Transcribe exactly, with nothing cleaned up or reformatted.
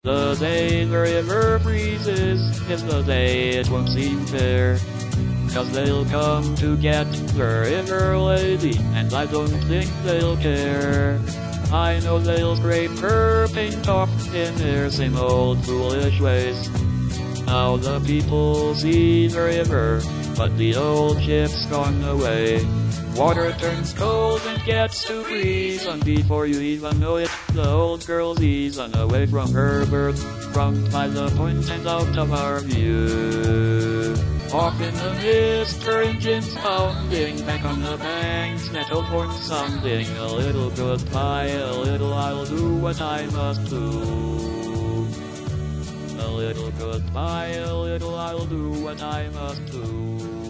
The day the river freezes is the day it won't seem fair. Cause they'll come to get the river lady, and I don't think they'll care. I know they'll scrape her paint off in their same old foolish ways. Now the people see the river, but the old ship's gone away. Water turns cold and gets to freeze, and before you even know it, the old girl's easing away from her berth, sprung by the point and out of our view. Off in the mist, her engine's pounding, back on the banks, metal horns sounding. A little goodbye, a little I'll do what I must do. A little goodbye, a little I'll do what I must do.